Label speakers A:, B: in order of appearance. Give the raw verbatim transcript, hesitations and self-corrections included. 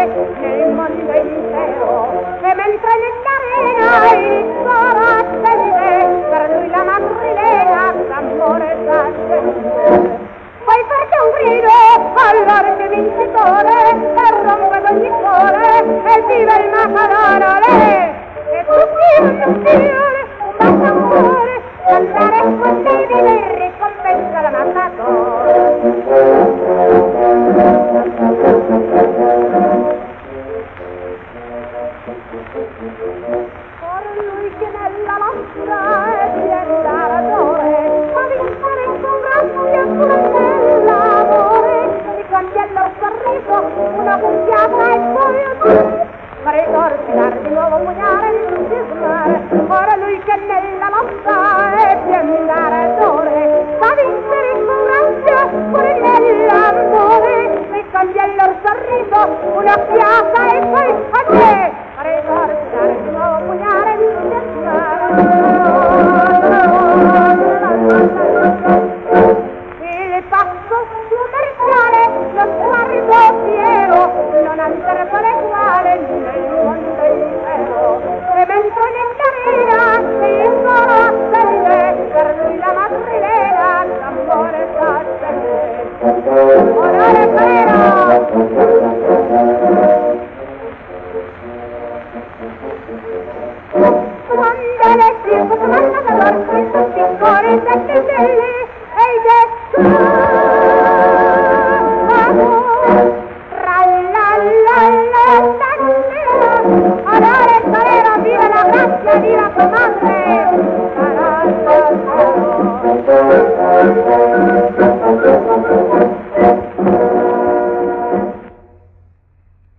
A: nel mondo intero. E mentre nell'arena il coro attende, per lui la madrilena d'amore s'accende. Poi parte un grido, allora che vincitore, e rompe d'ogni cuore, e viva il Macaronale! E tutti un fiore, un baciamore, cantare con dei vive e ricompensa la mattatore. Por lui che nella nostra è piena d'aradore, ma vincere con grazia pure nell'amore, si cambia il sorriso, una cucchiata e poi un ma ricordi dar di nuovo pugnare e entusiasmare. Ora lui che nella lotta è pieno d'aradore, ma vincere con grazia pure nell'amore, si cambia il sorriso, una cucchiata e poi a te. Ricordare di nuovo pugnare e il passo commerciale, lo sguardo fiero, non alterato l'eguale nel mondo intero. E mentre nell'arena il coro attende, per lui la madrilena d'amore s'accende. Onore Carrera! Quando le circo comanda d'amor, questo piccolo sette stelle